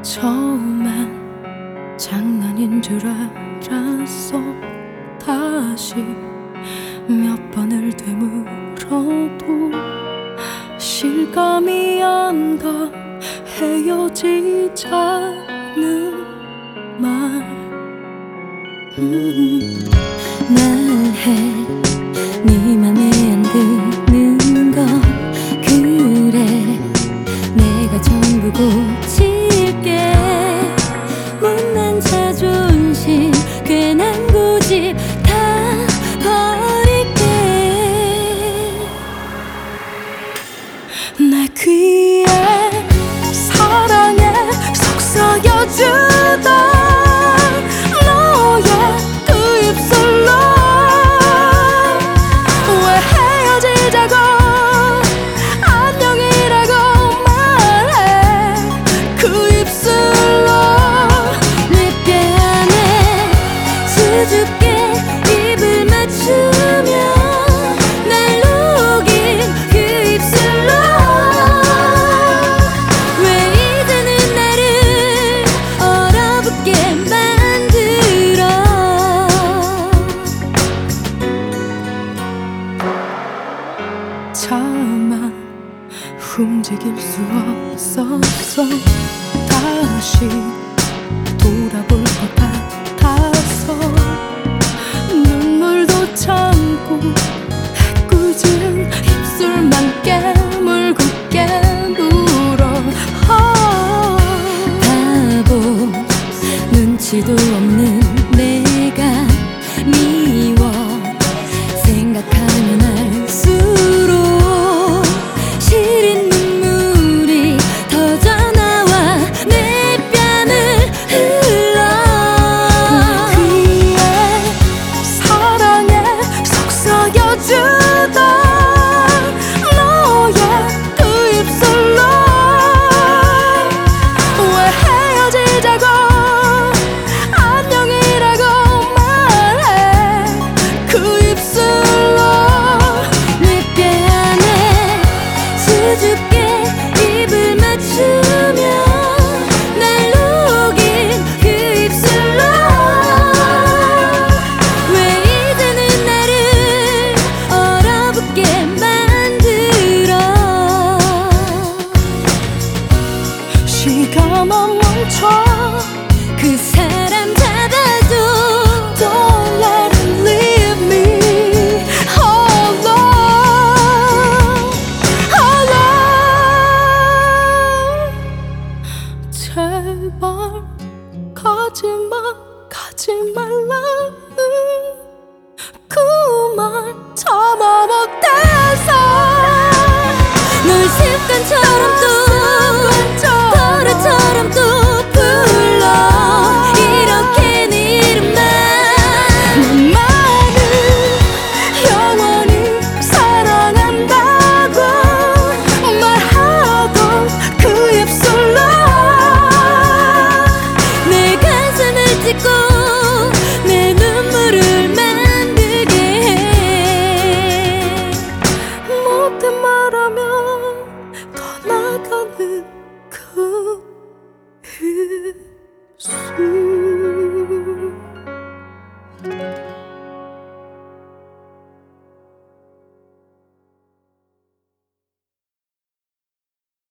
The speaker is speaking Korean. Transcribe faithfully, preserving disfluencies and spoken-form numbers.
처음엔 장난인 줄 알았어. 다시 몇 번을 되물어도 실감이 안 가. 헤어지자는 말. 음, 말해 네 맘에 안 드는 거. 그래 내가 전부 고칠게. 못난 자존심 괜한 고집 다 버릴게. 내 귀에 사랑에 속삭여주던 너의 그 입술로 왜 헤어지자고 안녕이라고 말해. 그 입술로 네 뺨에 수줍게 입을 맞추며 날 녹인 그 입술로 왜 이제는 나를 얼어붙게 만들어. 차마 움직일 수 없었어. 다시 돌아볼 것 같아서 눈물도 참고 꾸준 입술만 깨물고 깨물어. 바보 눈치도 없는 내가 미워. 생각하면 할수록 시린 눈물이 터져나와 내 뺨을 흘러. 내 귀에 사랑에 속삭여주던 너의 그 입술로 왜 헤어지자고 안녕이라고 말해. 그 입술로 네 뺨에 수줍게 입을 맞추며 날 녹인 그 입술로 왜 이제는 나를 얼어붙게 만들어. 시간만 멈춰 그 사람 잡아줘. Don't let him leave me alone, alone. 제발 가지마 가지 말라는 그 말 참아 못해.